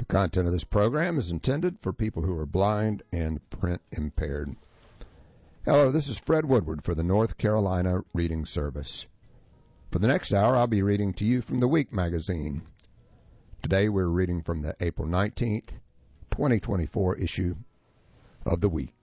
content of this program is intended for people who are blind and print impaired. Hello, this is Fred Woodward for the North Carolina Reading Service. For the next hour, I'll be reading to you from the Week magazine. Today we're reading from the April 19th, 2024 issue of the Week.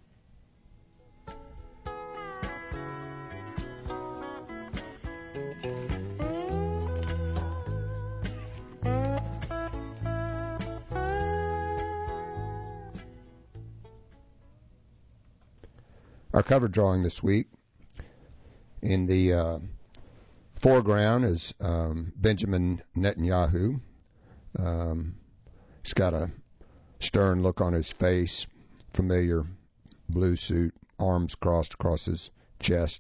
Our cover drawing this week, in the foreground is Benjamin Netanyahu. He's got a stern look on his face, familiar blue suit, arms crossed across his chest.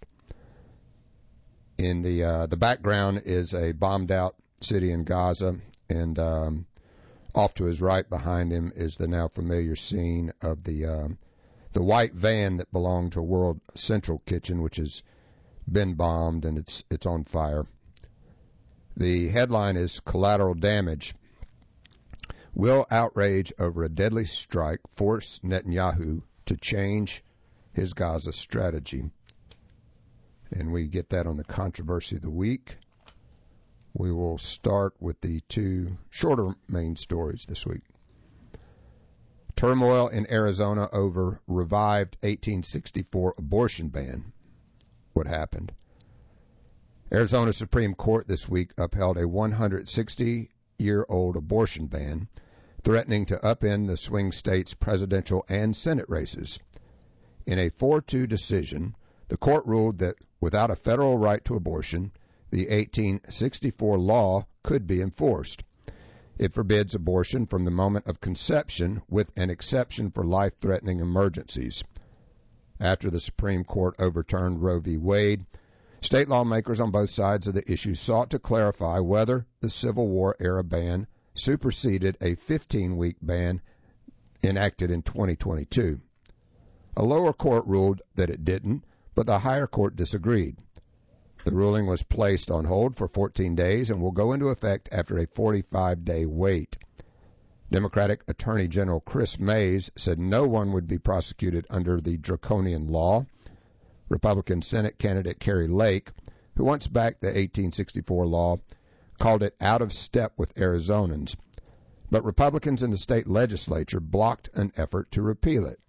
In the background is a bombed-out city in Gaza, and off to his right behind him is the now familiar scene of the white van that belonged to World Central Kitchen, which has been bombed and it's on fire. The headline is Collateral Damage. Will outrage over a deadly strike force Netanyahu to change his Gaza strategy? And we get that on the Controversy of the Week. We will start with the two shorter main stories this week. Turmoil in Arizona over revived 1864 abortion ban. What happened? Arizona Supreme Court this week upheld a 160-year-old abortion ban, threatening to upend the swing state's presidential and Senate races. In a 4-2 decision, the court ruled that without a federal right to abortion, the 1864 law could be enforced. It forbids abortion from the moment of conception, with an exception for life-threatening emergencies. After the Supreme Court overturned Roe v. Wade, state lawmakers on both sides of the issue sought to clarify whether the Civil War-era ban superseded a 15-week ban enacted in 2022. A lower court ruled that it didn't, but the higher court disagreed. The ruling was placed on hold for 14 days and will go into effect after a 45-day wait. Democratic Attorney General Chris Mays said no one would be prosecuted under the draconian law. Republican Senate candidate Kari Lake, who once backed the 1864 law, called it out of step with Arizonans. But Republicans in the state legislature blocked an effort to repeal it.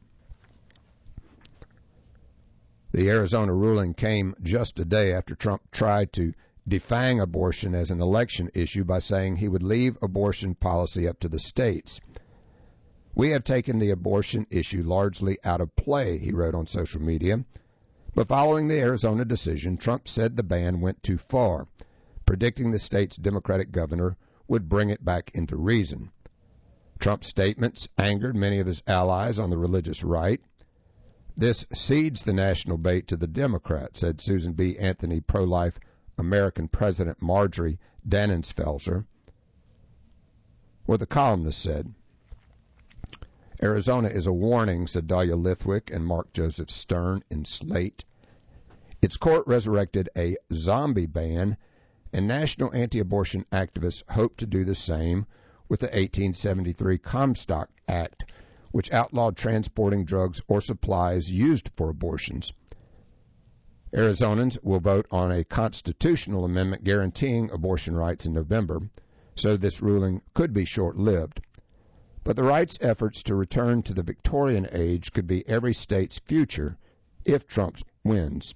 The Arizona ruling came just a day after Trump tried to defang abortion as an election issue by saying he would leave abortion policy up to the states. We have taken the abortion issue largely out of play, he wrote on social media. But following the Arizona decision, Trump said the ban went too far, predicting the state's Democratic governor would bring it back into reason. Trump's statements angered many of his allies on the religious right. This cedes the national bait to the Democrats, said Susan B. Anthony pro-life American President Marjorie Dannenfelser. What the columnist said. Arizona is a warning, said Dahlia Lithwick and Mark Joseph Stern in Slate. Its court resurrected a zombie ban, and national anti-abortion activists hope to do the same with the 1873 Comstock Act, which outlawed transporting drugs or supplies used for abortions. Arizonans will vote on a constitutional amendment guaranteeing abortion rights in November, so this ruling could be short-lived. But the right's efforts to return to the Victorian age could be every state's future if Trump wins.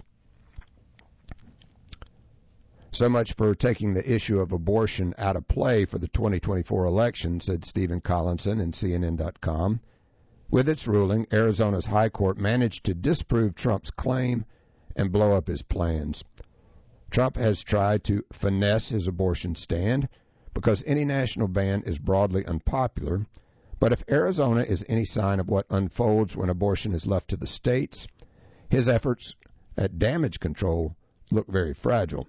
So much for taking the issue of abortion out of play for the 2024 election, said Stephen Collinson in CNN.com. With its ruling, Arizona's high court managed to disprove Trump's claim and blow up his plans. Trump has tried to finesse his abortion stand because any national ban is broadly unpopular. But if Arizona is any sign of what unfolds when abortion is left to the states, his efforts at damage control look very fragile.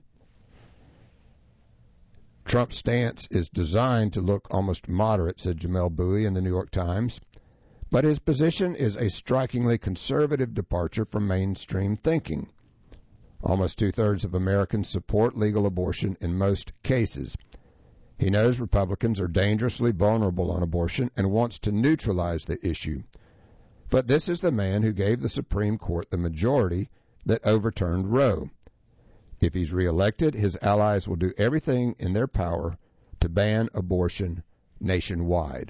Trump's stance is designed to look almost moderate, said Jamel Bouie in the New York Times. But his position is a strikingly conservative departure from mainstream thinking. Almost two-thirds of Americans support legal abortion in most cases. He knows Republicans are dangerously vulnerable on abortion and wants to neutralize the issue. But this is the man who gave the Supreme Court the majority that overturned Roe. If he's reelected, his allies will do everything in their power to ban abortion nationwide.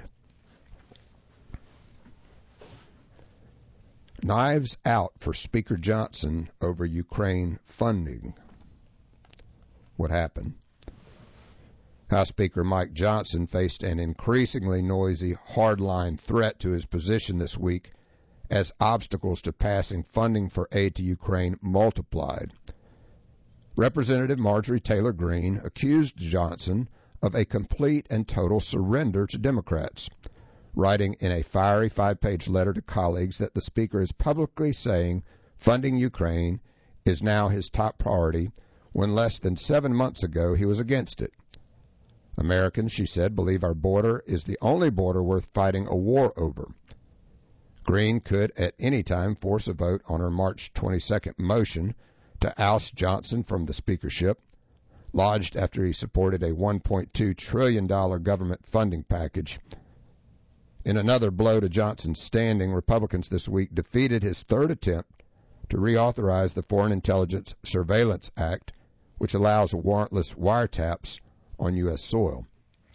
Knives out for Speaker Johnson over Ukraine funding. What happened? House Speaker Mike Johnson faced an increasingly noisy, hardline threat to his position this week as obstacles to passing funding for aid to Ukraine multiplied. Representative Marjorie Taylor Greene accused Johnson of a complete and total surrender to Democrats, writing in a fiery 5-page letter to colleagues that the Speaker is publicly saying funding Ukraine is now his top priority when less than 7 months ago he was against it. Americans, she said, believe our border is the only border worth fighting a war over. Greene could at any time force a vote on her March 22nd motion to oust Johnson from the speakership, lodged after he supported a $1.2 trillion government funding package. In another blow to Johnson's standing, Republicans this week defeated his third attempt to reauthorize the Foreign Intelligence Surveillance Act, which allows warrantless wiretaps on U.S. soil.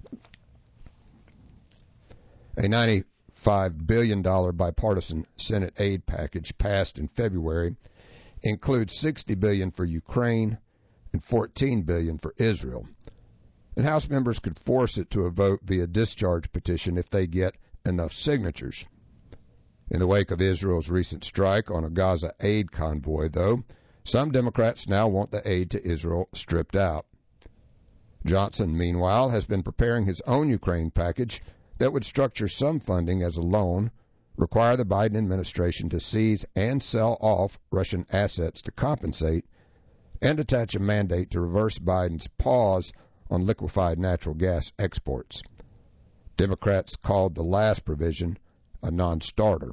A $95 billion bipartisan Senate aid package passed in February includes $60 billion for Ukraine and $14 billion for Israel. And House members could force it to a vote via discharge petition if they get enough signatures. In the wake of Israel's recent strike on a Gaza aid convoy, though, some Democrats now want the aid to Israel stripped out. Johnson, meanwhile, has been preparing his own Ukraine package that would structure some funding as a loan, require the Biden administration to seize and sell off Russian assets to compensate, and attach a mandate to reverse Biden's pause on liquefied natural gas exports. Democrats called the last provision a non-starter.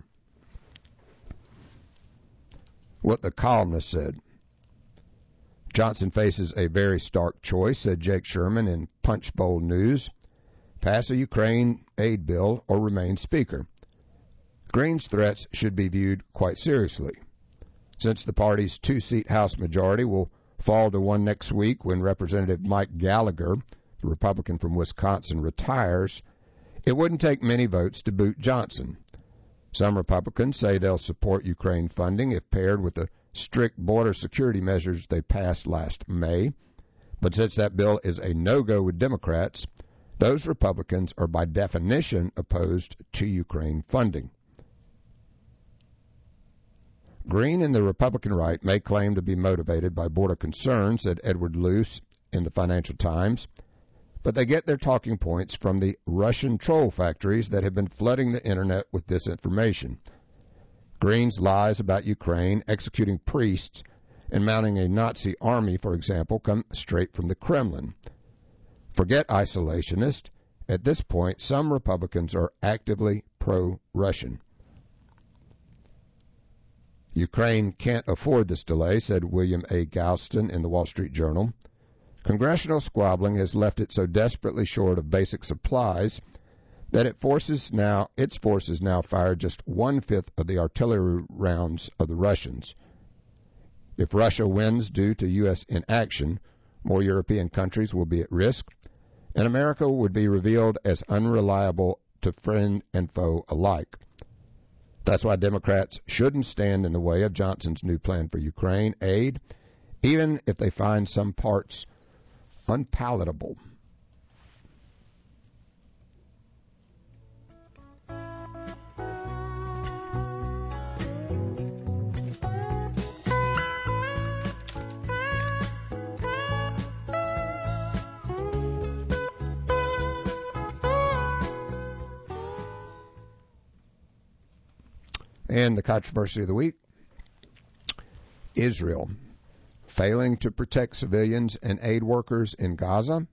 What the columnist said. Johnson faces a very stark choice, said Jake Sherman in Punchbowl News. Pass a Ukraine aid bill or remain Speaker. Greene's threats should be viewed quite seriously. Since the party's 2-seat House majority will fall to one next week when Representative Mike Gallagher, the Republican from Wisconsin, retires, it wouldn't take many votes to boot Johnson. Some Republicans say they'll support Ukraine funding if paired with the strict border security measures they passed last May. But since that bill is a no-go with Democrats, those Republicans are by definition opposed to Ukraine funding. Greene and the Republican right may claim to be motivated by border concerns, said Edward Luce in the Financial Times, but they get their talking points from the Russian troll factories that have been flooding the internet with disinformation. Greene's lies about Ukraine, executing priests, and mounting a Nazi army, for example, come straight from the Kremlin. Forget isolationist. At this point, some Republicans are actively pro-Russian. Ukraine can't afford this delay, said William A. Galston in the Wall Street Journal. Congressional squabbling has left it so desperately short of basic supplies that its forces now fire just 1/5 of the artillery rounds of the Russians. If Russia wins due to U.S. inaction, more European countries will be at risk, and America would be revealed as unreliable to friend and foe alike. That's why Democrats shouldn't stand in the way of Johnson's new plan for Ukraine aid, even if they find some parts unpalatable. And the controversy of the week, Israel failing to protect civilians and aid workers in Gaza.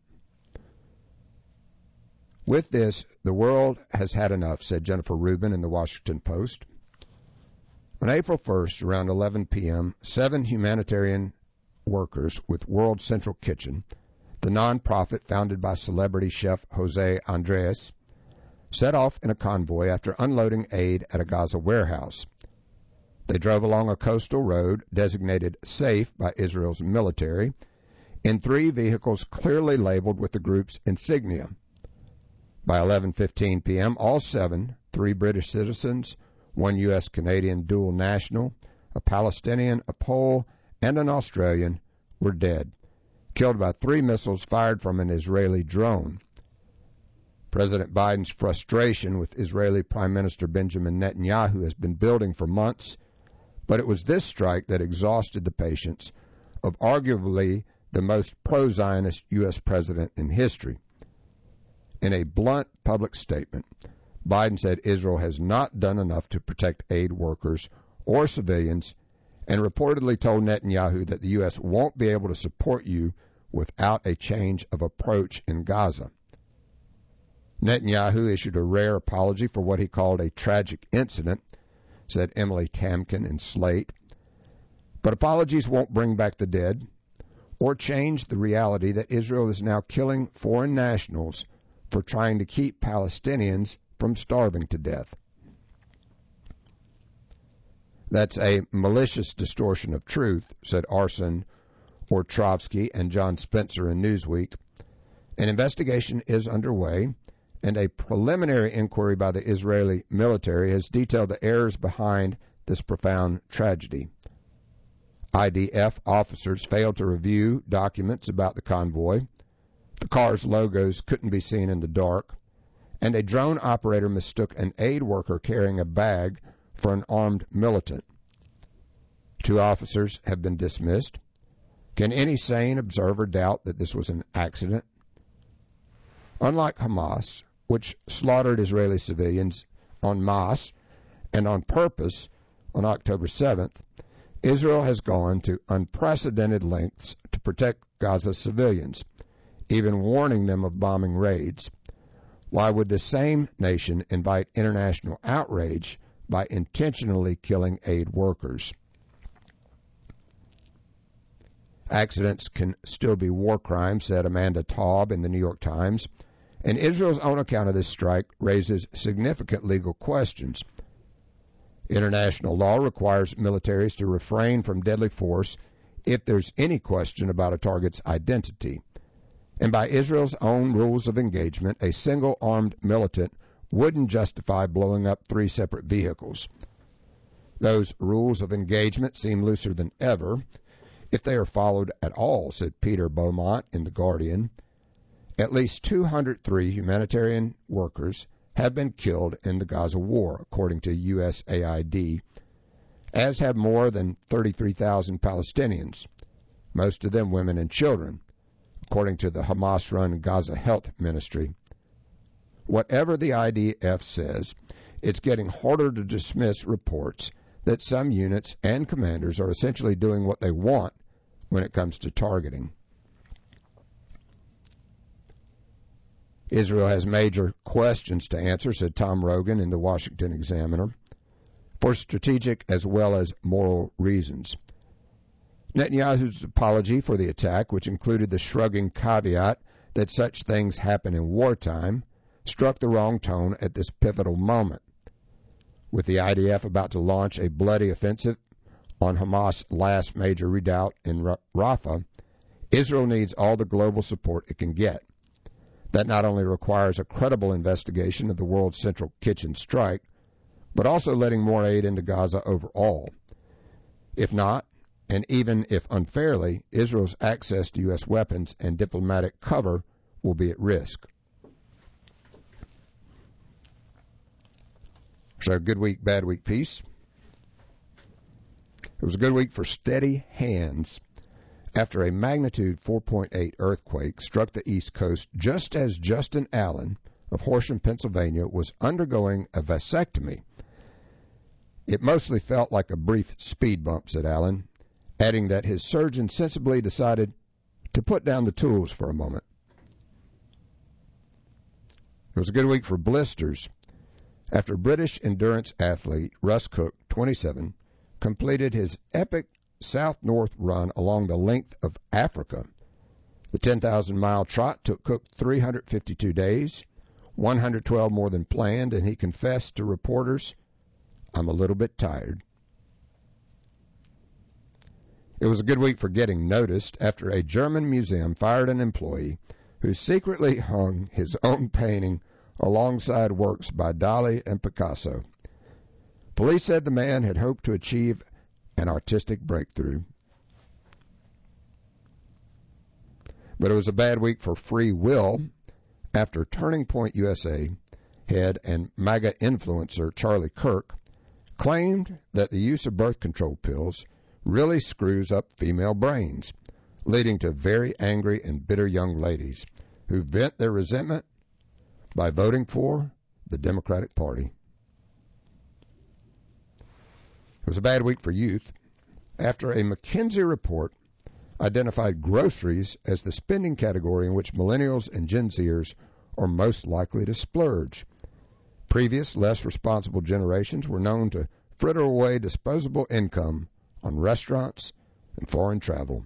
With this, the world has had enough, said Jennifer Rubin in the Washington Post. On April 1st, around 11 p.m., 7 humanitarian workers with World Central Kitchen, the nonprofit founded by celebrity chef Jose Andres, set off in a convoy after unloading aid at a Gaza warehouse. They drove along a coastal road designated safe by Israel's military in 3 vehicles clearly labeled with the group's insignia. By 11:15 p.m., all 7, 3 British citizens, 1 U.S.-Canadian dual national, a Palestinian, a Pole, and an Australian, were dead, killed by 3 missiles fired from an Israeli drone. President Biden's frustration with Israeli Prime Minister Benjamin Netanyahu has been building for months, but it was this strike that exhausted the patience of arguably the most pro-Zionist U.S. president in history. In a blunt public statement, Biden said Israel has not done enough to protect aid workers or civilians, and reportedly told Netanyahu that the U.S. won't be able to support you without a change of approach in Gaza. Netanyahu issued a rare apology for what he called a tragic incident, said Emily Tamkin in Slate. But apologies won't bring back the dead or change the reality that Israel is now killing foreign nationals for trying to keep Palestinians from starving to death. That's a malicious distortion of truth, said Arsen Ortrovsky and John Spencer in Newsweek. An investigation is underway, and a preliminary inquiry by the Israeli military has detailed the errors behind this profound tragedy. IDF officers failed to review documents about the convoy. The car's logos couldn't be seen in the dark, and a drone operator mistook an aid worker carrying a bag for an armed militant. 2 officers have been dismissed. Can any sane observer doubt that this was an accident? Unlike Hamas, which slaughtered Israeli civilians en masse and on purpose on October 7th, Israel has gone to unprecedented lengths to protect Gaza's civilians, even warning them of bombing raids. Why would the same nation invite international outrage by intentionally killing aid workers? Accidents can still be war crimes, said Amanda Taub in the New York Times, and Israel's own account of this strike raises significant legal questions. International law requires militaries to refrain from deadly force if there's any question about a target's identity. And by Israel's own rules of engagement, a single armed militant wouldn't justify blowing up 3 separate vehicles. Those rules of engagement seem looser than ever, if they are followed at all, said Peter Beaumont in The Guardian. At least 203 humanitarian workers have been killed in the Gaza war, according to USAID, as have more than 33,000 Palestinians, most of them women and children, according to the Hamas-run Gaza Health Ministry. Whatever the IDF says, it's getting harder to dismiss reports that some units and commanders are essentially doing what they want when it comes to targeting. Israel has major questions to answer, said Tom Rogan in the Washington Examiner, for strategic as well as moral reasons. Netanyahu's apology for the attack, which included the shrugging caveat that such things happen in wartime, struck the wrong tone at this pivotal moment. With the IDF about to launch a bloody offensive on Hamas' last major redoubt in Rafah, Israel needs all the global support it can get. That not only requires a credible investigation of the world's central kitchen strike, but also letting more aid into Gaza overall. If not, and even if unfairly, Israel's access to U.S. weapons and diplomatic cover will be at risk. So, good week, bad week piece. It was a good week for steady hands after a magnitude 4.8 earthquake struck the East Coast just as Justin Allen of Horsham, Pennsylvania, was undergoing a vasectomy. It mostly felt like a brief speed bump, said Allen, adding that his surgeon sensibly decided to put down the tools for a moment. It was a good week for blisters after British endurance athlete Russ Cook, 27, completed his epic south-north run along the length of Africa. The 10,000-mile trot took Cook 352 days, 112 more than planned, and he confessed to reporters, "I'm a little bit tired." It was a good week for getting noticed after a German museum fired an employee who secretly hung his own painting alongside works by Dali and Picasso. Police said the man had hoped to achieve an artistic breakthrough. But it was a bad week for free will after Turning Point USA head and MAGA influencer Charlie Kirk claimed that the use of birth control pills really screws up female brains, leading to very angry and bitter young ladies who vent their resentment by voting for the Democratic Party. It was a bad week for youth after a McKinsey report identified groceries as the spending category in which millennials and Gen Zers are most likely to splurge. Previous, less responsible generations were known to fritter away disposable income on restaurants and foreign travel.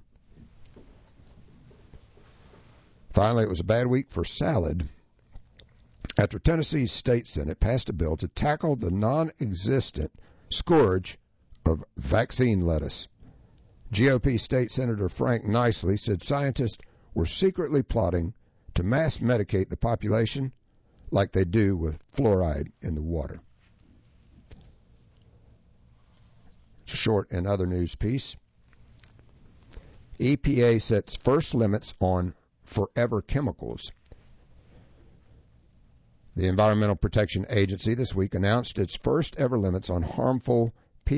Finally, it was a bad week for salad after Tennessee's state Senate passed a bill to tackle the non-existent scourge of vaccine lettuce. GOP State Senator Frank Nicely said scientists were secretly plotting to mass medicate the population like they do with fluoride in the water. It's a short and other news piece. EPA sets first limits on forever chemicals. The Environmental Protection Agency this week announced its first ever limits on harmful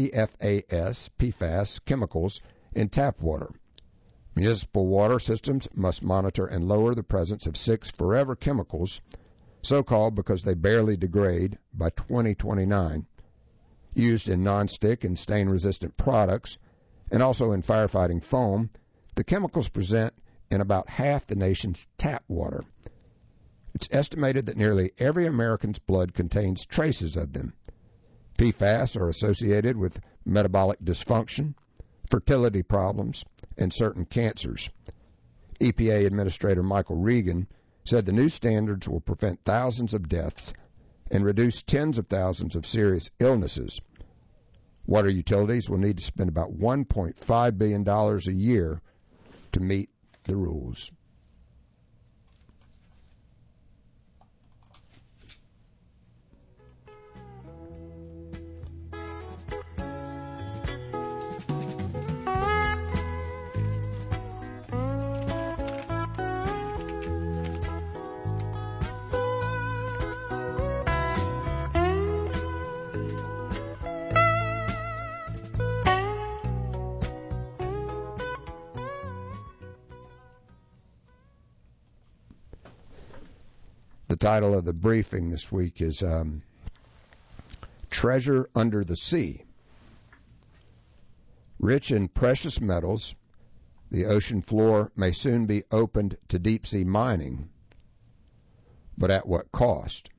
PFAS chemicals in tap water. Municipal water systems must monitor and lower the presence of 6 forever chemicals, so-called because they barely degrade, by 2029, used in nonstick and stain-resistant products, and also in firefighting foam. The chemicals present in about half the nation's tap water. It's estimated that nearly every American's blood contains traces of them. PFAS are associated with metabolic dysfunction, fertility problems, and certain cancers. EPA Administrator Michael Regan said the new standards will prevent thousands of deaths and reduce tens of thousands of serious illnesses. Water utilities will need to spend about $1.5 billion a year to meet the rules. The title of the briefing this week is Treasure Under the Sea. Rich in precious metals, the ocean floor may soon be opened to deep-sea mining, but at what cost?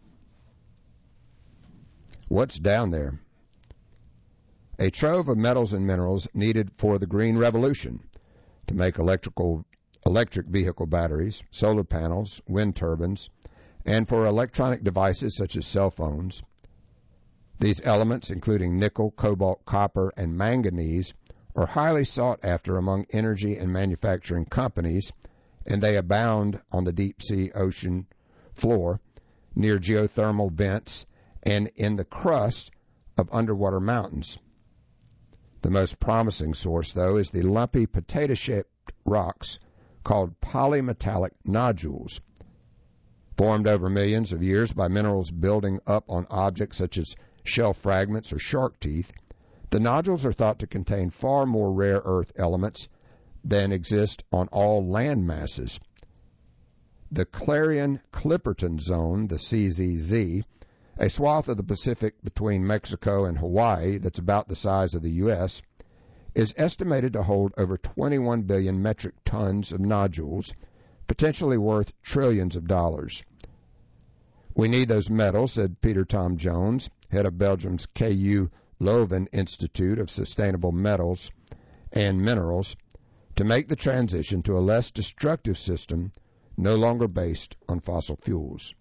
What's down there? A trove of metals and minerals needed for the green revolution to make electric vehicle batteries, solar panels, wind turbines, and for electronic devices such as cell phones. These elements, including nickel, cobalt, copper, and manganese, are highly sought after among energy and manufacturing companies, and they abound on the deep-sea ocean floor, near geothermal vents, and in the crust of underwater mountains. The most promising source, though, is the lumpy potato-shaped rocks called polymetallic nodules, formed over millions of years by minerals building up on objects such as shell fragments or shark teeth. The nodules are thought to contain far more rare earth elements than exist on all land masses. The Clarion-Clipperton Zone, the CZZ, a swath of the Pacific between Mexico and Hawaii that's about the size of the U.S., is estimated to hold over 21 billion metric tons of nodules, potentially worth trillions of dollars. We need those metals, said Peter Tom Jones, head of Belgium's KU Leuven Institute of Sustainable Metals and Minerals, to make the transition to a less destructive system no longer based on fossil fuels.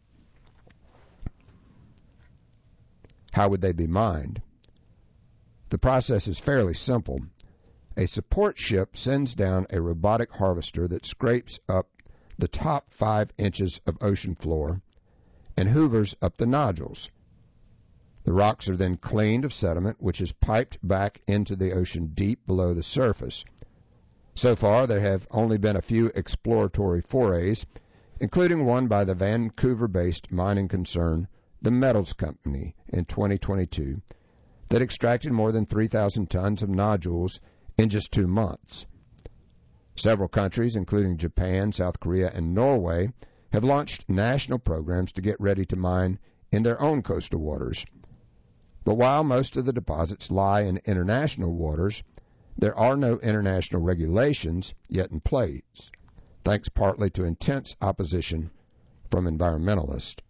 How would they be mined? The process is fairly simple. A support ship sends down a robotic harvester that scrapes up the top 5 inches of ocean floor and hoovers up the nodules. The rocks are then cleaned of sediment, which is piped back into the ocean deep below the surface. So far, there have only been a few exploratory forays, including one by the Vancouver-based mining concern, the Metals Company, in 2022, that extracted more than 3,000 tons of nodules in just 2 months. Several countries, including Japan, South Korea, and Norway, have launched national programs to get ready to mine in their own coastal waters. But while most of the deposits lie in international waters, there are no international regulations yet in place, thanks partly to intense opposition from environmentalists.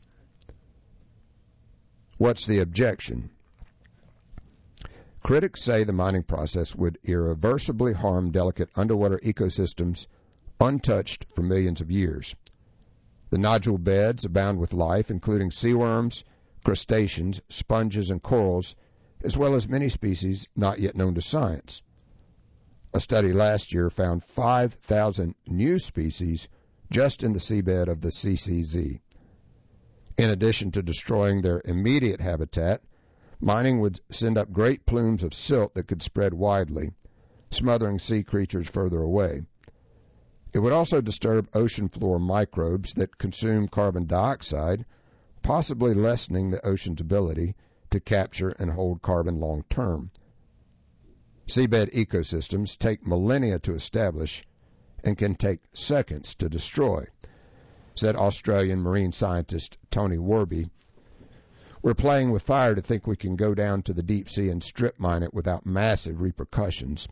What's the objection? Critics say the mining process would irreversibly harm delicate underwater ecosystems untouched for millions of years. The nodule beds abound with life, including seaworms, crustaceans, sponges, and corals, as well as many species not yet known to science. A study last year found 5,000 new species just in the seabed of the CCZ. In addition to destroying their immediate habitat, mining would send up great plumes of silt that could spread widely, smothering sea creatures further away. It would also disturb ocean floor microbes that consume carbon dioxide, possibly lessening the ocean's ability to capture and hold carbon long term. Seabed ecosystems take millennia to establish and can take seconds to destroy, said Australian marine scientist Tony Werby. We're playing with fire to think we can go down to the deep sea and strip mine it without massive repercussions.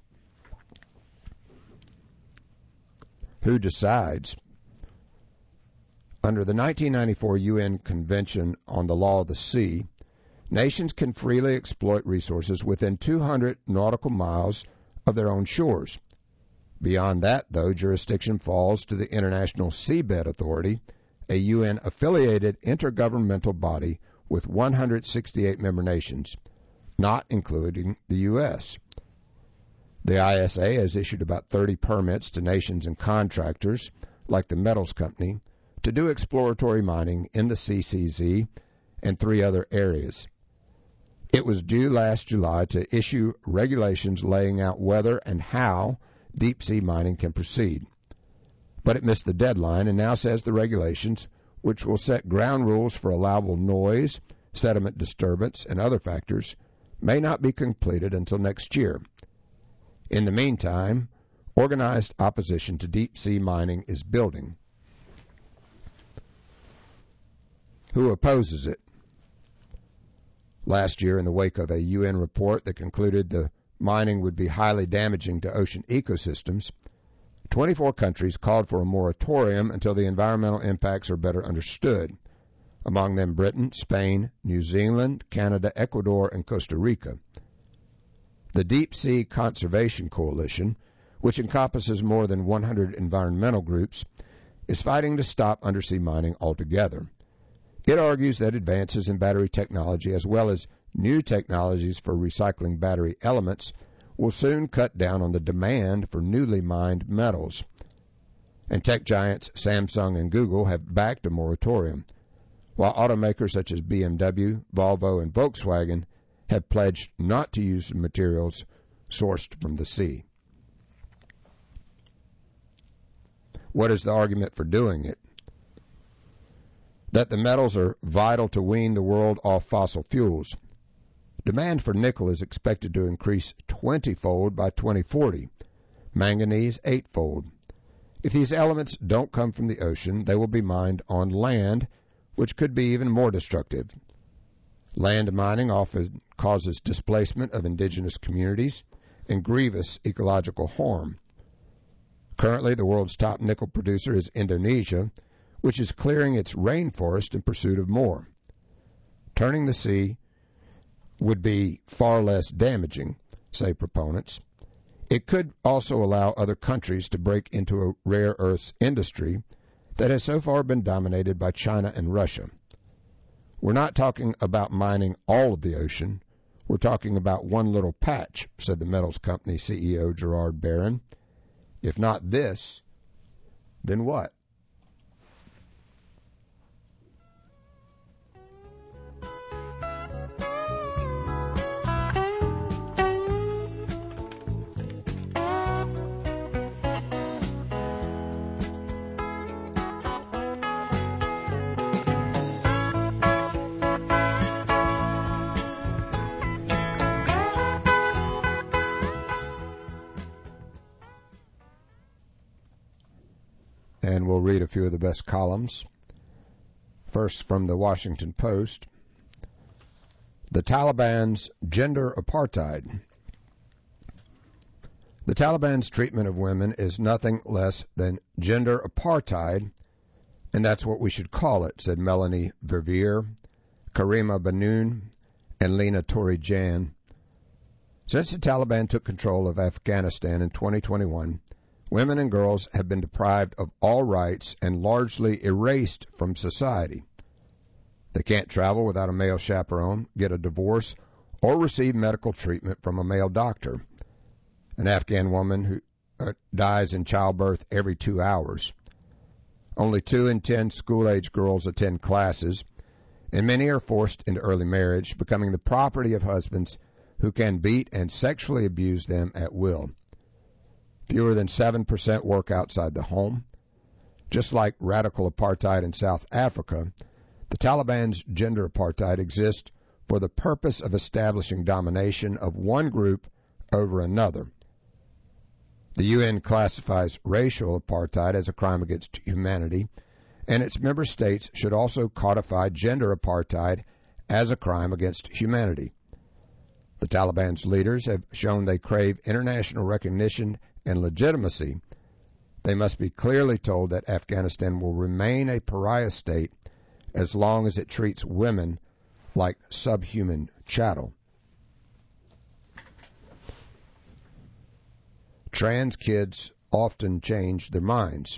Who decides? Under the 1994 UN Convention on the Law of the Sea, nations can freely exploit resources within 200 nautical miles of their own shores. Beyond that, though, jurisdiction falls to the International Seabed Authority, a UN-affiliated intergovernmental body with 168 member nations, not including the U.S. The ISA has issued about 30 permits to nations and contractors, like the Metals Company, to do exploratory mining in the CCZ and 3 other areas. It was due last July to issue regulations laying out whether and how deep-sea mining can proceed. But it missed the deadline and now says the regulations, which will set ground rules for allowable noise, sediment disturbance, and other factors, may not be completed until next year. In the meantime, organized opposition to deep-sea mining is building. Who opposes it? Last year, in the wake of a UN report that concluded the mining would be highly damaging to ocean ecosystems, 24 countries called for a moratorium until the environmental impacts are better understood, among them Britain, Spain, New Zealand, Canada, Ecuador, and Costa Rica. The Deep Sea Conservation Coalition, which encompasses more than 100 environmental groups, is fighting to stop undersea mining altogether. It argues that advances in battery technology, as well as new technologies for recycling battery elements, will soon cut down on the demand for newly mined metals. And tech giants Samsung and Google have backed a moratorium, while automakers such as BMW, Volvo, and Volkswagen have pledged not to use materials sourced from the sea. What is the argument for doing it? That the metals are vital to wean the world off fossil fuels. Demand for nickel is expected to increase 20-fold by 2040, manganese 8-fold. If these elements don't come from the ocean, they will be mined on land, which could be even more destructive. Land mining often causes displacement of indigenous communities and grievous ecological harm. Currently, the world's top nickel producer is Indonesia, which is clearing its rainforest in pursuit of more. Turning the sea would be far less damaging, say proponents. It could also allow other countries to break into a rare earths industry that has so far been dominated by China and Russia. We're not talking about mining all of the ocean. We're talking about one little patch, said the metals company CEO Gerard Barron. If not this, then what? And we'll read a few of the best columns. First, from the Washington Post, the Taliban's gender apartheid. The Taliban's treatment of women is nothing less than gender apartheid, and that's what we should call it, said Melanie Verveer, Karima Banoun, and Lena Tori-Jan. Since the Taliban took control of Afghanistan in 2021, women and girls have been deprived of all rights and largely erased from society. They can't travel without a male chaperone, get a divorce, or receive medical treatment from a male doctor. An Afghan woman who dies in childbirth every 2 hours. Only 2 in 10 school-age girls attend classes, and many are forced into early marriage, becoming the property of husbands who can beat and sexually abuse them at will. Fewer than 7% work outside the home. Just like radical apartheid in South Africa, the Taliban's gender apartheid exists for the purpose of establishing domination of one group over another. The UN classifies racial apartheid as a crime against humanity, and its member states should also codify gender apartheid as a crime against humanity. The Taliban's leaders have shown they crave international recognition and legitimacy. They must be clearly told that Afghanistan will remain a pariah state as long as it treats women like subhuman chattel. Trans kids often change their minds.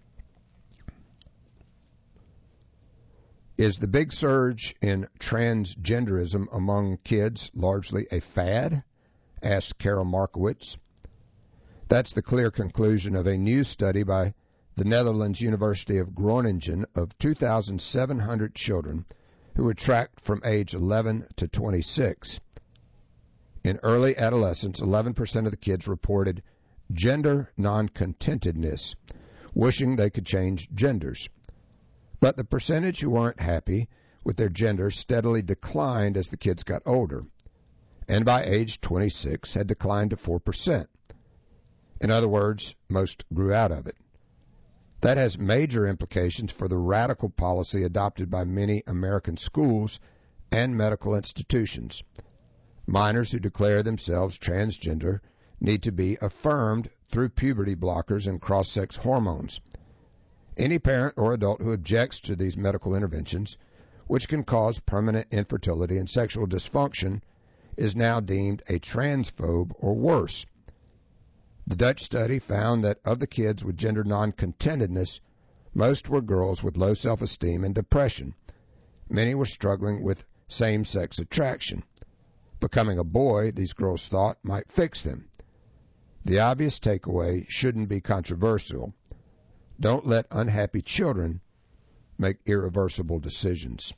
Is the big surge in transgenderism among kids largely a fad? Asked Carol Markowitz. That's the clear conclusion of a new study by the Netherlands University of Groningen of 2,700 children who were tracked from age 11 to 26. In early adolescence, 11% of the kids reported gender non-contentedness, wishing they could change genders. But the percentage who weren't happy with their gender steadily declined as the kids got older, and by age 26 had declined to 4%. In other words, most grew out of it. That has major implications for the radical policy adopted by many American schools and medical institutions. Minors who declare themselves transgender need to be affirmed through puberty blockers and cross-sex hormones. Any parent or adult who objects to these medical interventions, which can cause permanent infertility and sexual dysfunction, is now deemed a transphobe or worse. The Dutch study found that of the kids with gender non-contentedness, most were girls with low self-esteem and depression. Many were struggling with same-sex attraction. Becoming a boy, these girls thought, might fix them. The obvious takeaway shouldn't be controversial. Don't let unhappy children make irreversible decisions.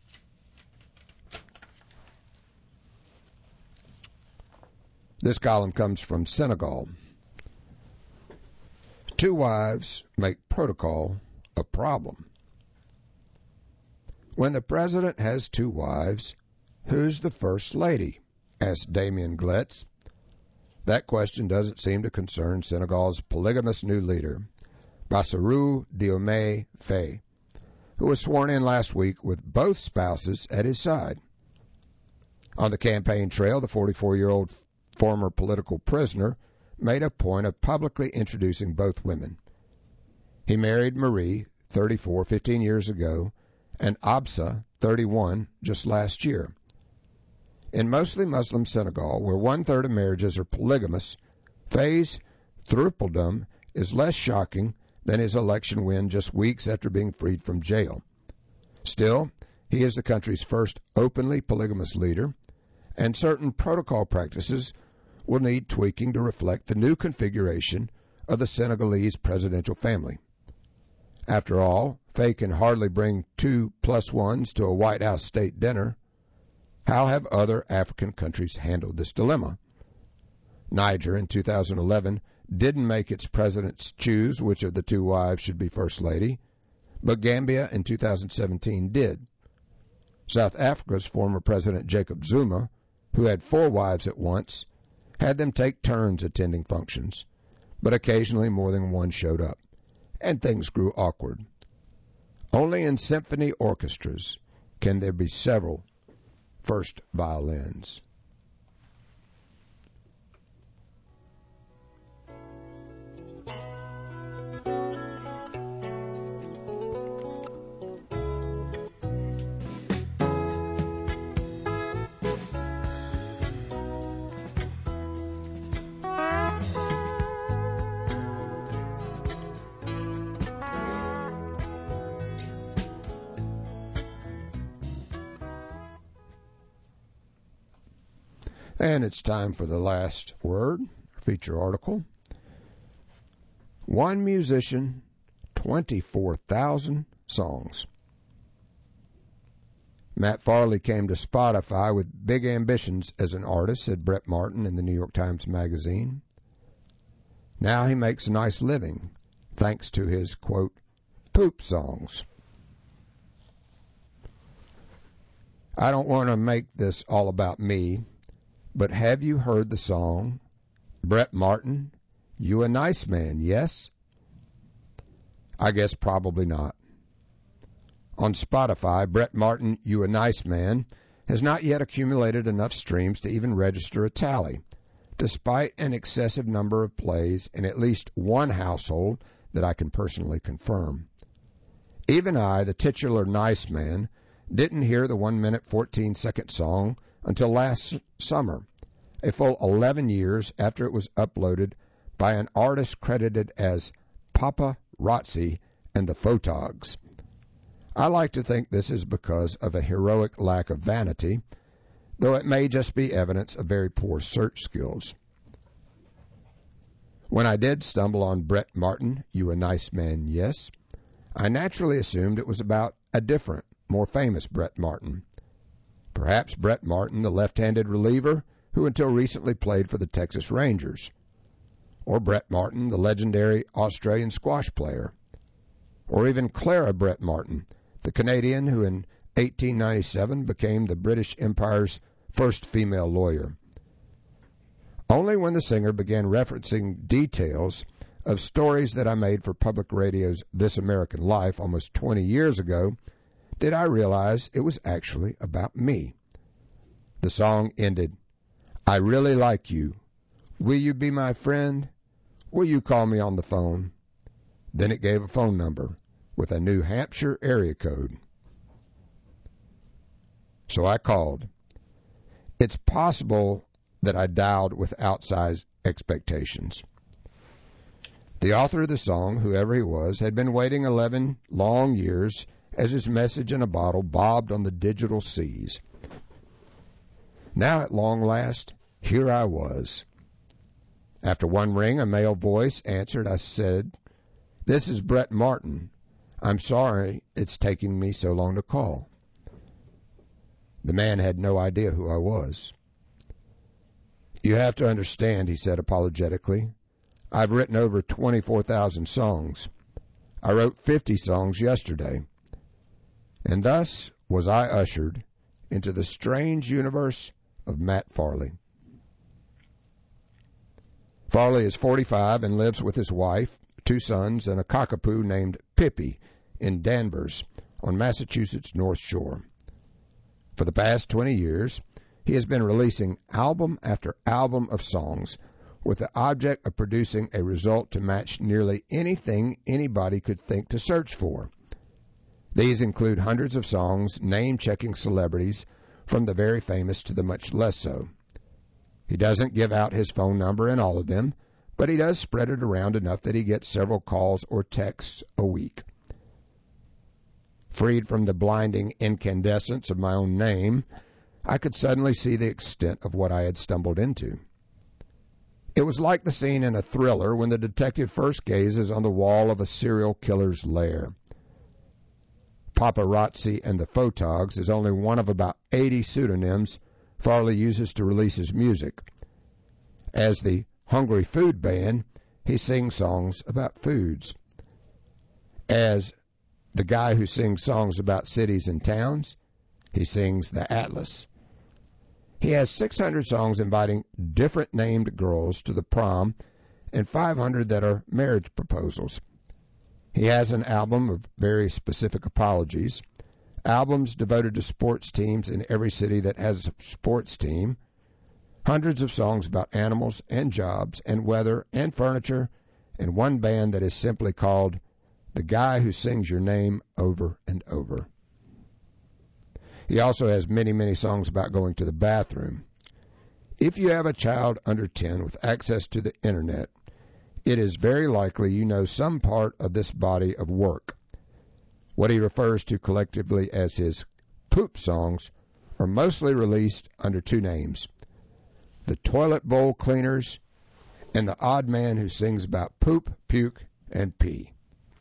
This column comes from Senegal. 2 wives make protocol a problem. When the president has 2 wives, who's the first lady? Asked Damien Gletz. That question doesn't seem to concern Senegal's polygamous new leader, Bassirou Diomaye Faye, who was sworn in last week with both spouses at his side. On the campaign trail, the 44-year-old former political prisoner made a point of publicly introducing both women. He married Marie, 34, 15 years ago, and Absa, 31, just last year. In mostly Muslim Senegal, where 1/3 of marriages are polygamous, Faye's thruppledom is less shocking than his election win just weeks after being freed from jail. Still, he is the country's first openly polygamous leader, and certain protocol practices will need tweaking to reflect the new configuration of the Senegalese presidential family. After all, Faye can hardly bring 2+1s to a White House state dinner. How have other African countries handled this dilemma? Niger in 2011 didn't make its presidents choose which of the two wives should be First Lady, but Gambia in 2017 did. South Africa's former President Jacob Zuma, who had 4 wives at once, had them take turns attending functions, but occasionally more than one showed up, and things grew awkward. Only in symphony orchestras can there be several first violins. And it's time for the last word, feature article. One musician, 24,000 songs. Matt Farley came to Spotify with big ambitions as an artist, said Brett Martin in the New York Times Magazine. Now he makes a nice living, thanks to his, quote, poop songs. I don't want to make this all about me, but have you heard the song, Brett Martin, You a Nice Man, Yes? I guess probably not. On Spotify, Brett Martin, You a Nice Man, has not yet accumulated enough streams to even register a tally, despite an excessive number of plays in at least one household that I can personally confirm. Even I, the titular nice man, didn't hear the 1 minute 14-second song until last summer, a full 11 years after it was uploaded by an artist credited as Papa Rotzi and the Photogs. I like to think this is because of a heroic lack of vanity, though it may just be evidence of very poor search skills. When I did stumble on Brett Martin, You a Nice Man, Yes, I naturally assumed it was about a different, more famous Brett Martin. Perhaps Brett Martin, the left-handed reliever who until recently played for the Texas Rangers. Or Brett Martin, the legendary Australian squash player. Or even Clara Brett Martin, the Canadian who in 1897 became the British Empire's first female lawyer. Only when the singer began referencing details of stories that I made for public radio's This American Life almost 20 years ago did I realize it was actually about me. The song ended, I really like you. Will you be my friend? Will you call me on the phone? Then it gave a phone number with a New Hampshire area code. So I called. It's possible that I dialed with outsized expectations. The author of the song, whoever he was, had been waiting 11 long years as his message in a bottle bobbed on the digital seas. Now, at long last, here I was. After one ring, a male voice answered. I said, This is Brett Martin. I'm sorry it's taking me so long to call. The man had no idea who I was. You have to understand, he said apologetically, I've written over 24,000 songs. I wrote 50 songs yesterday. And thus was I ushered into the strange universe of Matt Farley. Farley is 45 and lives with his wife, 2 sons, and a cockapoo named Pippi in Danvers on Massachusetts' North Shore. For the past 20 years, he has been releasing album after album of songs with the object of producing a result to match nearly anything anybody could think to search for. These include hundreds of songs name-checking celebrities from the very famous to the much less so. He doesn't give out his phone number in all of them, but he does spread it around enough that he gets several calls or texts a week. Freed from the blinding incandescence of my own name, I could suddenly see the extent of what I had stumbled into. It was like the scene in a thriller when the detective first gazes on the wall of a serial killer's lair. Paparazzi and the Photogs is only one of about 80 pseudonyms Farley uses to release his music. As the Hungry Food Band, he sings songs about foods. As the guy who sings songs about cities and towns, he sings the Atlas. He has 600 songs inviting different named girls to the prom and 500 that are marriage proposals. He has an album of very specific apologies, albums devoted to sports teams in every city that has a sports team, hundreds of songs about animals and jobs and weather and furniture, and one band that is simply called The Guy Who Sings Your Name Over and Over. He also has many, many songs about going to the bathroom. If you have a child under 10 with access to the internet, it is very likely you know some part of this body of work. What he refers to collectively as his poop songs are mostly released under two names: the Toilet Bowl Cleaners and the Odd Man Who Sings About Poop, Puke, and Pee.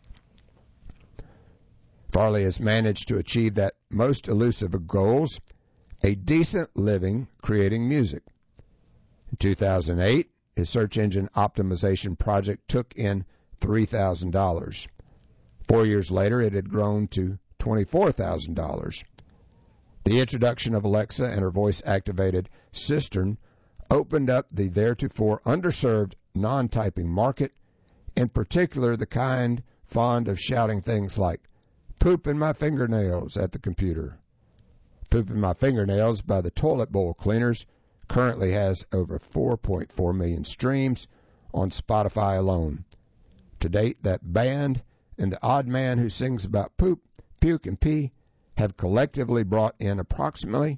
Farley has managed to achieve that most elusive of goals, a decent living creating music. In 2008, his search engine optimization project took in $3,000. 4 years later, it had grown to $24,000. The introduction of Alexa and her voice-activated Cistern opened up the theretofore underserved non-typing market, in particular the kind fond of shouting things like, "Poop in my fingernails" at the computer. "Poop in My Fingernails" by the Toilet Bowl Cleaners currently has over 4.4 million streams on Spotify alone. To date, that band and the Odd Man Who Sings About Poop, Puke, and Pee have collectively brought in approximately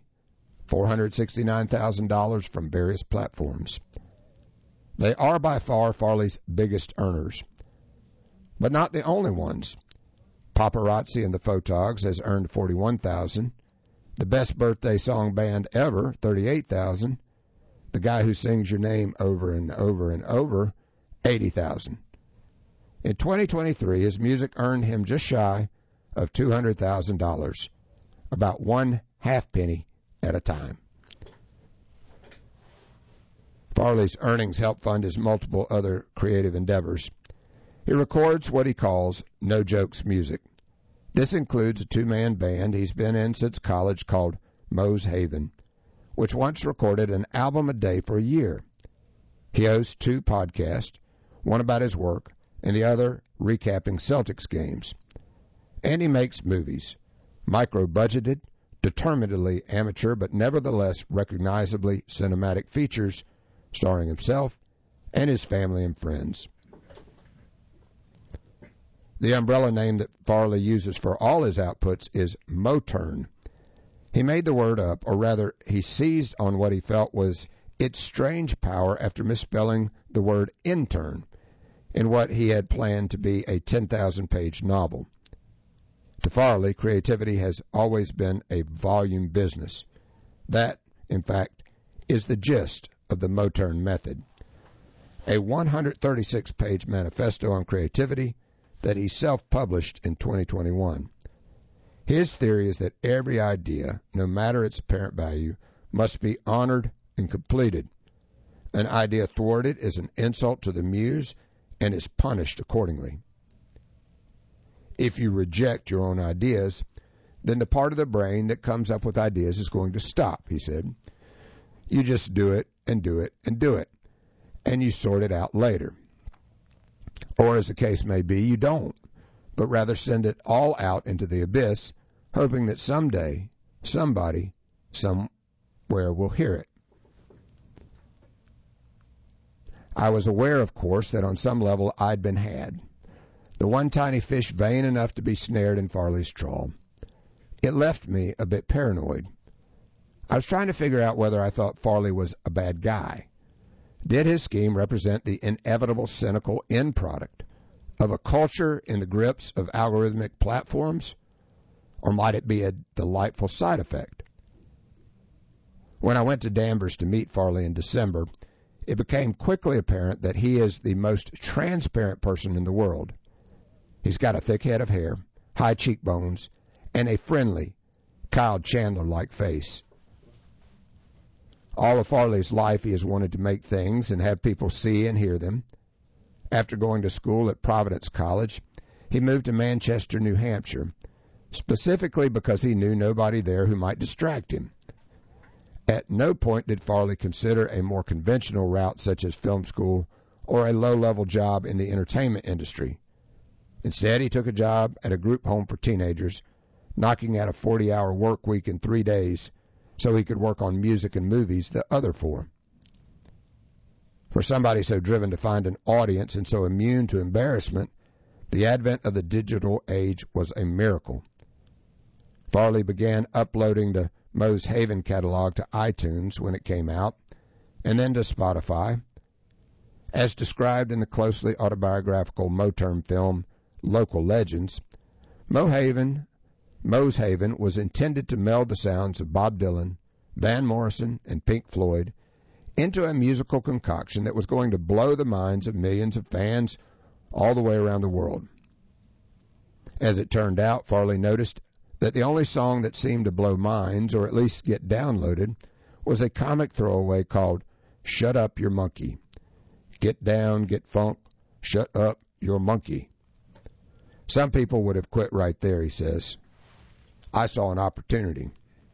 $469,000 from various platforms. They are by far Farley's biggest earners, but not the only ones. Paparazzi and the Photogs has earned $41,000. The Best Birthday Song Band Ever, $38,000. The Guy Who Sings Your Name Over and Over and Over, $80,000. In 2023, his music earned him just shy of $200,000, about 1/2 penny at a time. Farley's earnings help fund his multiple other creative endeavors. He records what he calls no-jokes music. This includes a two-man band he's been in since college called Moe's Haven, which once recorded an album a day for a year. He hosts 2 podcasts, one about his work and the other recapping Celtics games. And he makes movies, micro-budgeted, determinedly amateur but nevertheless recognizably cinematic features starring himself and his family and friends. The umbrella name that Farley uses for all his outputs is Moturn. He made the word up, or rather, he seized on what he felt was its strange power after misspelling the word intern in what he had planned to be a 10,000-page novel. To Farley, creativity has always been a volume business. That, in fact, is the gist of the Moturn method, a 136-page manifesto on creativity that he self-published in 2021. His theory is that every idea, no matter its apparent value, must be honored and completed. An idea thwarted is an insult to the muse and is punished accordingly. If you reject your own ideas, then the part of the brain that comes up with ideas is going to stop, he said. You just do it and do it and do it, and you sort it out later. Or, as the case may be, you don't, but rather send it all out into the abyss, hoping that someday, somebody, somewhere will hear it. I was aware, of course, that on some level I'd been had. The one tiny fish vain enough to be snared in Farley's trawl. It left me a bit paranoid. I was trying to figure out whether I thought Farley was a bad guy. Did his scheme represent the inevitable cynical end product of a culture in the grips of algorithmic platforms, or might it be a delightful side effect? When I went to Danvers to meet Farley in December, it became quickly apparent that he is the most transparent person in the world. He's got a thick head of hair, high cheekbones, and a friendly, Kyle Chandler-like face. All of Farley's life he has wanted to make things and have people see and hear them. After going to school at Providence College, he moved to Manchester, New Hampshire, specifically because he knew nobody there who might distract him. At no point did Farley consider a more conventional route such as film school or a low-level job in the entertainment industry. Instead, he took a job at a group home for teenagers, knocking out a 40-hour work week in 3 days so he could work on music and movies the other 4. For somebody so driven to find an audience and so immune to embarrassment, the advent of the digital age was a miracle. Farley began uploading the Mose Haven catalog to iTunes when it came out, and then to Spotify. As described in the closely autobiographical Moterm film Local Legends, Mose Haven was intended to meld the sounds of Bob Dylan, Van Morrison, and Pink Floyd into a musical concoction that was going to blow the minds of millions of fans all the way around the world. As it turned out, Farley noticed that the only song that seemed to blow minds, or at least get downloaded, was a comic throwaway called Shut Up Your Monkey. Get down, get funk, shut up your monkey. Some people would have quit right there, he says. I saw an opportunity.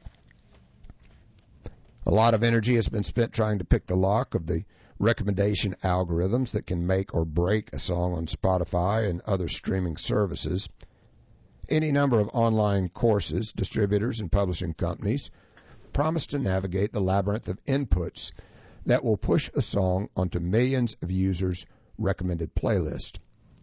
A lot of energy has been spent trying to pick the lock of the recommendation algorithms that can make or break a song on Spotify and other streaming services. Any number of online courses, distributors, and publishing companies promise to navigate the labyrinth of inputs that will push a song onto millions of users' recommended playlist.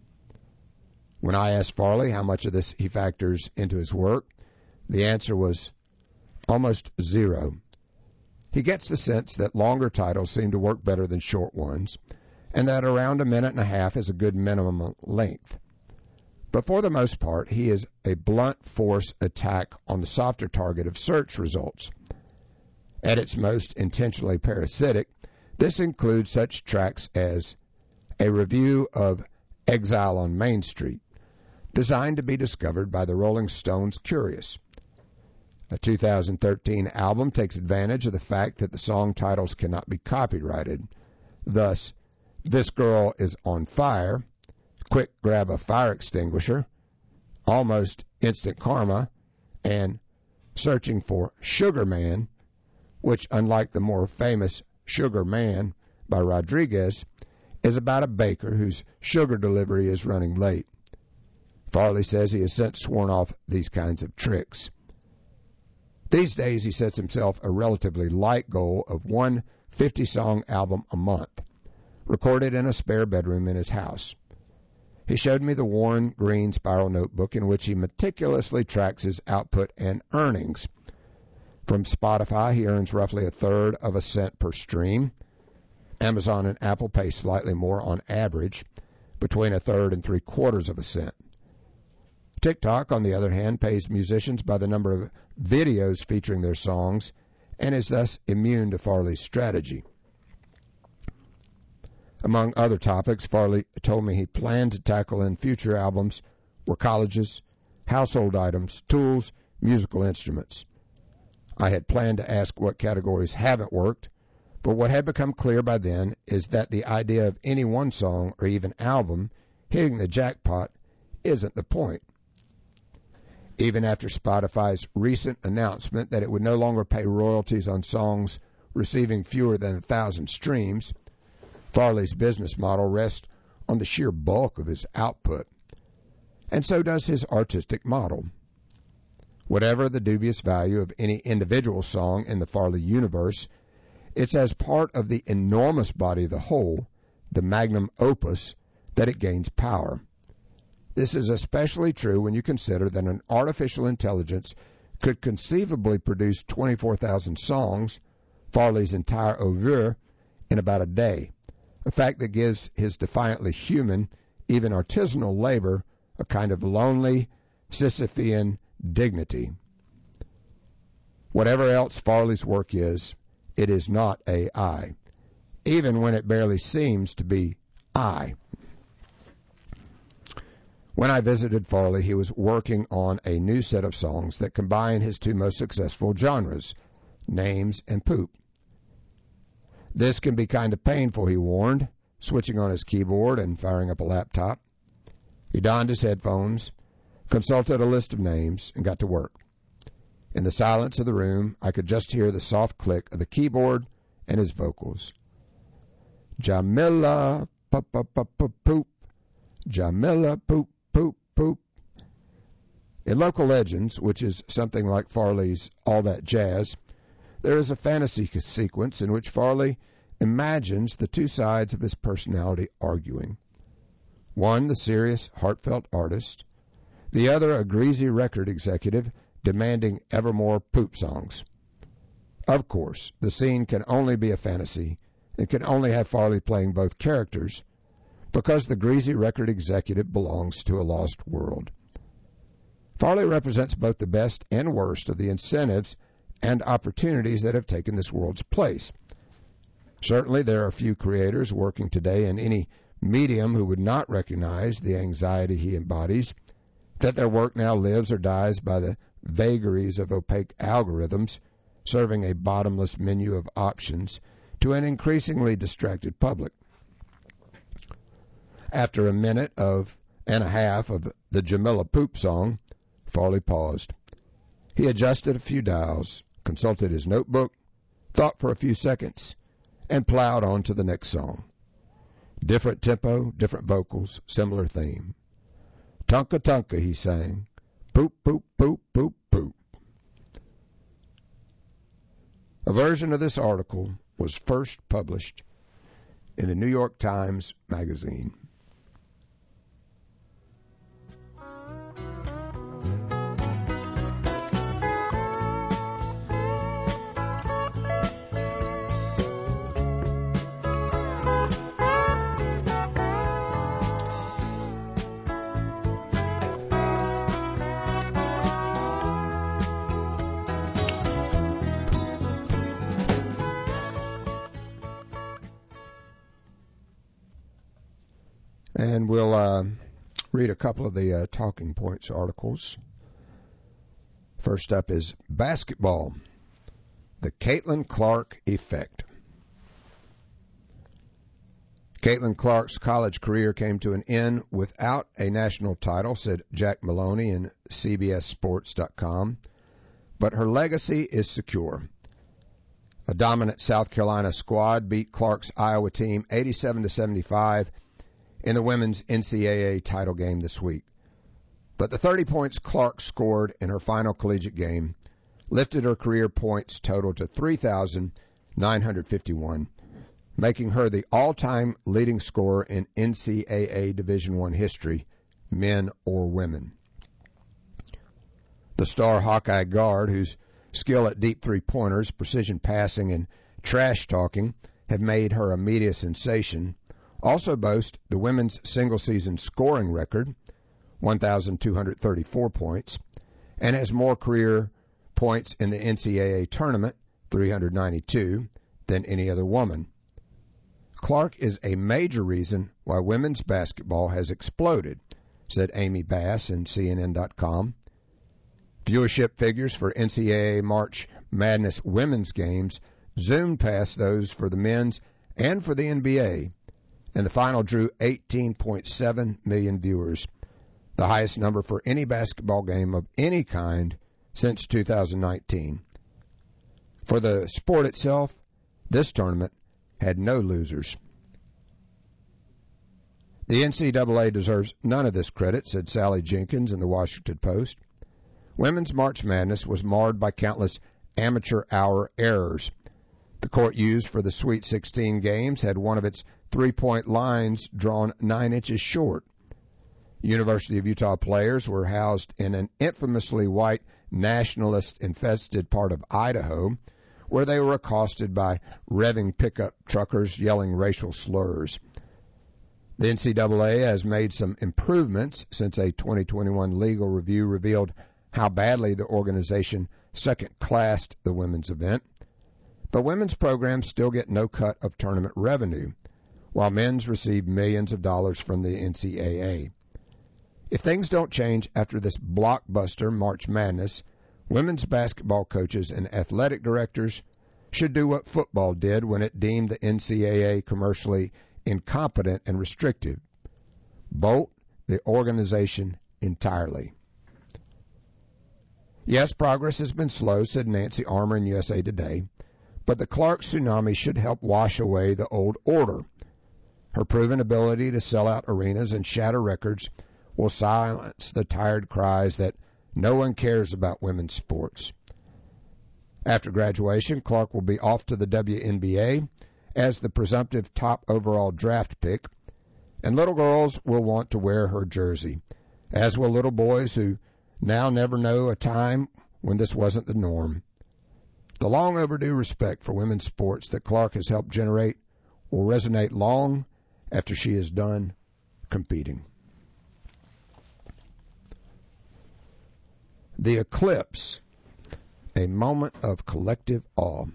When I asked Farley how much of this he factors into his work, the answer was almost zero. He gets the sense that longer titles seem to work better than short ones, and that around 1.5 minutes is a good minimum length. But for the most part, he is a blunt force attack on the softer target of search results. At its most intentionally parasitic, this includes such tracks as a review of Exile on Main Street, designed to be discovered by the Rolling Stones curious. A 2013 album takes advantage of the fact that the song titles cannot be copyrighted. Thus, This Girl is on Fire, Quick Grab a Fire Extinguisher, Almost Instant Karma, and Searching for Sugar Man, which, unlike the more famous Sugar Man by Rodriguez, is about a baker whose sugar delivery is running late. Farley says he has since sworn off these kinds of tricks. These days, he sets himself a relatively light goal of one 50-song album a month, recorded in a spare bedroom in his house. He showed me the worn green spiral notebook in which he meticulously tracks his output and earnings. From Spotify, he earns roughly 1/3 of a cent per stream. Amazon and Apple pay slightly more on average, between 1/3 and 3/4 of a cent. TikTok, on the other hand, pays musicians by the number of videos featuring their songs and is thus immune to Farley's strategy. Among other topics, Farley told me he planned to tackle in future albums were colleges, household items, tools, musical instruments. I had planned to ask what categories haven't worked, but what had become clear by then is that the idea of any one song or even album hitting the jackpot isn't the point. Even after Spotify's recent announcement that it would no longer pay royalties on songs receiving fewer than 1,000 streams, Farley's business model rests on the sheer bulk of his output, and so does his artistic model. Whatever the dubious value of any individual song in the Farley universe, it's as part of the enormous body of the whole, the magnum opus, that it gains power. This is especially true when you consider that an artificial intelligence could conceivably produce 24,000 songs, Farley's entire oeuvre, in about a day, a fact that gives his defiantly human, even artisanal labor a kind of lonely, Sisyphean dignity. Whatever else Farley's work is, it is not AI, even when it barely seems to be I. When I visited Farley, he was working on a new set of songs that combine his two most successful genres, names and poop. This can be kind of painful, he warned, switching on his keyboard and firing up a laptop. He donned his headphones, consulted a list of names, and got to work. In the silence of the room, I could just hear the soft click of the keyboard and his vocals. Jamila, poop, Jamila, poop, poop, poop. In Local Legends, which is something like Farley's All That Jazz, there is a fantasy sequence in which Farley imagines the two sides of his personality arguing. One, the serious, heartfelt artist. The other, a greasy record executive demanding ever more poop songs. Of course, the scene can only be a fantasy. It can only have Farley playing both characters because the greasy record executive belongs to a lost world. Farley represents both the best and worst of the incentives and opportunities that have taken this world's place. Certainly, there are few creators working today in any medium who would not recognize the anxiety he embodies, that their work now lives or dies by the vagaries of opaque algorithms serving a bottomless menu of options to an increasingly distracted public. After a minute and a half of the Jamila Poop song, Farley paused. He adjusted a few dials, consulted his notebook, thought for a few seconds, and plowed on to the next song. Different tempo, different vocals, similar theme. Tunka Tunka, he sang. Poop, poop, poop, poop, poop. A version of this article was first published in the New York Times Magazine. And we'll read a couple of the Talking Points articles. First up is basketball, the Caitlin Clark effect. Caitlin Clark's college career came to an end without a national title, said Jack Maloney in CBSSports.com, but her legacy is secure. A dominant South Carolina squad beat Clark's Iowa team 87-75 in the women's NCAA title game this week. But the 30 points Clark scored in her final collegiate game lifted her career points total to 3,951, making her the all-time leading scorer in NCAA Division I history, men or women. The star Hawkeye guard, whose skill at deep three-pointers, precision passing, and trash talking have made her a media sensation, also boasts the women's single-season scoring record, 1,234 points, and has more career points in the NCAA tournament, 392, than any other woman. Clark is a major reason why women's basketball has exploded, said Amy Bass in CNN.com. Viewership figures for NCAA March Madness women's games zoomed past those for the men's and for the NBA, and the final drew 18.7 million viewers, the highest number for any basketball game of any kind since 2019. For the sport itself, this tournament had no losers. The NCAA deserves none of this credit, said Sally Jenkins in the Washington Post. Women's March Madness was marred by countless amateur hour errors. The court used for the Sweet 16 games had one of its three-point lines drawn 9 inches short. University of Utah players were housed in an infamously white nationalist-infested part of Idaho, where they were accosted by revving pickup truckers yelling racial slurs. The NCAA has made some improvements since a 2021 legal review revealed how badly the organization second-classed the women's event. But women's programs still get no cut of tournament revenue, while men's receive millions of dollars from the NCAA. If things don't change after this blockbuster March Madness, women's basketball coaches and athletic directors should do what football did when it deemed the NCAA commercially incompetent and restrictive: bolt the organization entirely. Yes, progress has been slow, said Nancy Armour in USA Today, but the Clark tsunami should help wash away the old order. Her proven ability to sell out arenas and shatter records will silence the tired cries that no one cares about women's sports. After graduation, Clark will be off to the WNBA as the presumptive top overall draft pick, and little girls will want to wear her jersey, as will little boys who now never know a time when this wasn't the norm. The long overdue respect for women's sports that Clark has helped generate will resonate long after she is done competing. The eclipse, a moment of collective awe.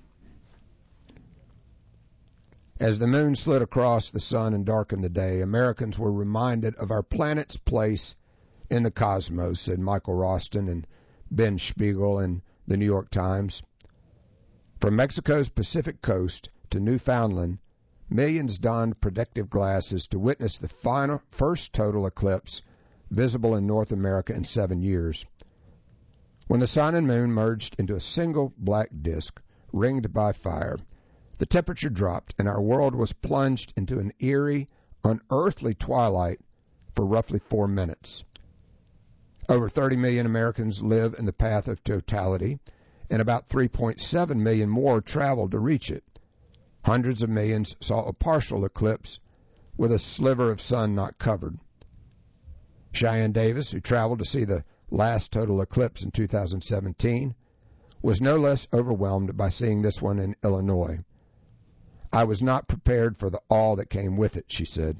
As the moon slid across the sun and darkened the day, Americans were reminded of our planet's place in the cosmos, said Michael Roston and Ben Spiegel in the New York Times. From Mexico's Pacific coast to Newfoundland, millions donned protective glasses to witness the first total eclipse visible in North America in 7 years. When the sun and moon merged into a single black disk ringed by fire, the temperature dropped and our world was plunged into an eerie, unearthly twilight for roughly 4 minutes. Over 30 million Americans live in the path of totality, and about 3.7 million more traveled to reach it. Hundreds of millions saw a partial eclipse with a sliver of sun not covered. Cheyenne Davis, who traveled to see the last total eclipse in 2017, was no less overwhelmed by seeing this one in Illinois. I was not prepared for the awe that came with it, she said.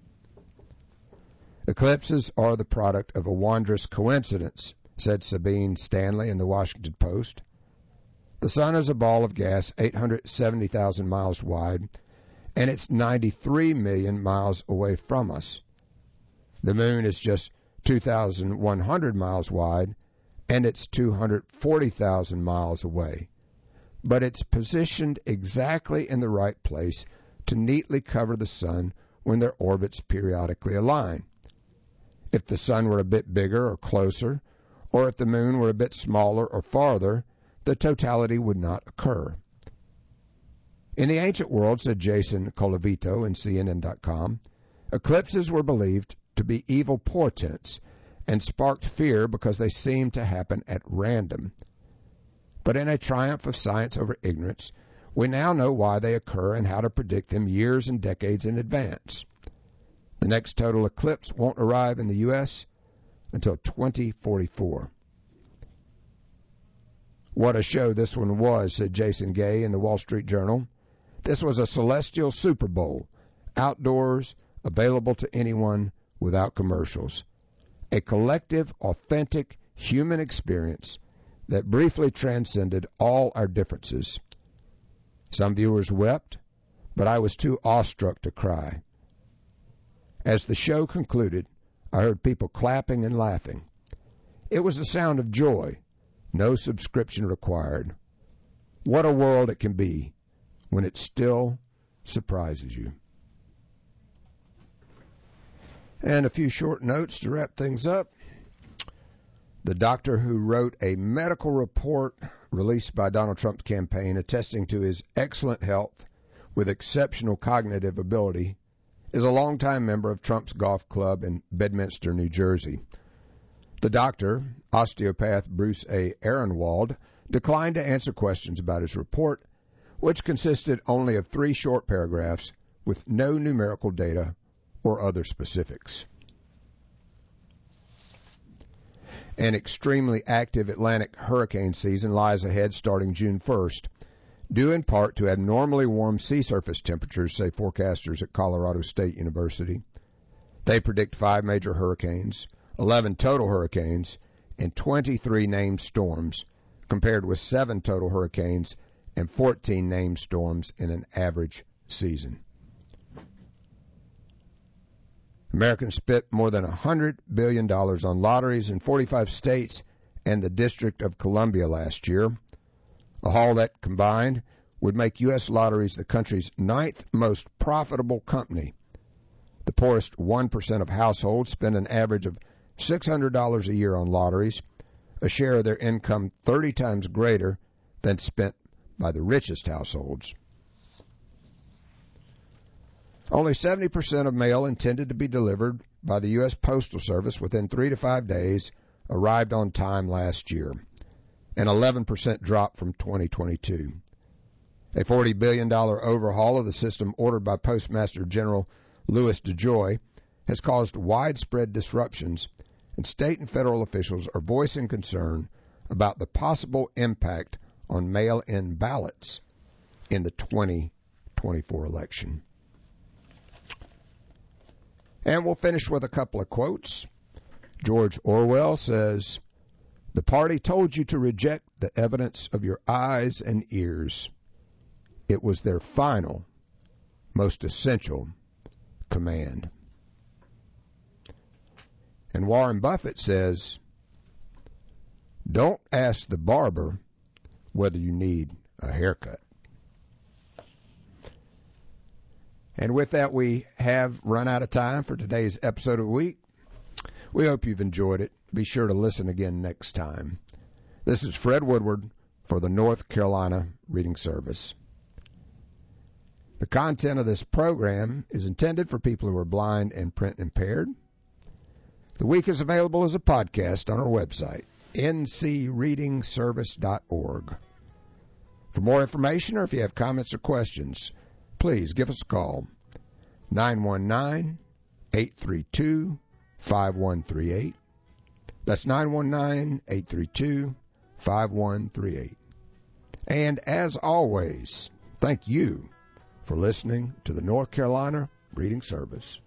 Eclipses are the product of a wondrous coincidence, said Sabine Stanley in the Washington Post. The sun is a ball of gas 870,000 miles wide, and it's 93 million miles away from us. The moon is just 2,100 miles wide, and it's 240,000 miles away. But it's positioned exactly in the right place to neatly cover the sun when their orbits periodically align. If the sun were a bit bigger or closer, or if the moon were a bit smaller or farther, the totality would not occur. In the ancient world, said Jason Colavito in CNN.com, eclipses were believed to be evil portents and sparked fear because they seemed to happen at random. But in a triumph of science over ignorance, we now know why they occur and how to predict them years and decades in advance. The next total eclipse won't arrive in the U.S. until 2044. What a show this one was, said Jason Gay in the Wall Street Journal. This was a celestial Super Bowl, outdoors, available to anyone without commercials. A collective, authentic, human experience that briefly transcended all our differences. Some viewers wept, but I was too awestruck to cry. As the show concluded, I heard people clapping and laughing. It was the sound of joy, no subscription required. What a world it can be when it still surprises you. And a few short notes to wrap things up. The doctor who wrote a medical report released by Donald Trump's campaign attesting to his excellent health with exceptional cognitive ability is a longtime member of Trump's golf club in Bedminster, New Jersey. The doctor, osteopath Bruce A. Ehrenwald, declined to answer questions about his report, which consisted only of 3 short paragraphs with no numerical data or other specifics. An extremely active Atlantic hurricane season lies ahead starting June 1st. due in part to abnormally warm sea surface temperatures, say forecasters at Colorado State University. They predict 5 major hurricanes, 11 total hurricanes, and 23 named storms, compared with 7 total hurricanes and 14 named storms in an average season. Americans spent more than $100 billion on lotteries in 45 states and the District of Columbia last year. A haul that combined would make U.S. Lotteries the country's 9th most profitable company. The poorest 1% of households spend an average of $600 a year on lotteries, a share of their income 30 times greater than spent by the richest households. Only 70% of mail intended to be delivered by the U.S. Postal Service within 3 to 5 days arrived on time last year, an 11% drop from 2022. A $40 billion overhaul of the system ordered by Postmaster General Louis DeJoy has caused widespread disruptions, and state and federal officials are voicing concern about the possible impact on mail-in ballots in the 2024 election. And we'll finish with a couple of quotes. George Orwell says, "The party told you to reject the evidence of your eyes and ears. It was their final, most essential command." And Warren Buffett says, "Don't ask the barber whether you need a haircut." And with that, we have run out of time for today's episode of the week. We hope you've enjoyed it. Be sure to listen again next time. This is Fred Woodward for the North Carolina Reading Service. The content of this program is intended for people who are blind and print impaired. The week is available as a podcast on our website, ncreadingservice.org. For more information or if you have comments or questions, please give us a call, 919-832-5138. That's 919-832-5138. And as always, thank you for listening to the North Carolina Reading Service.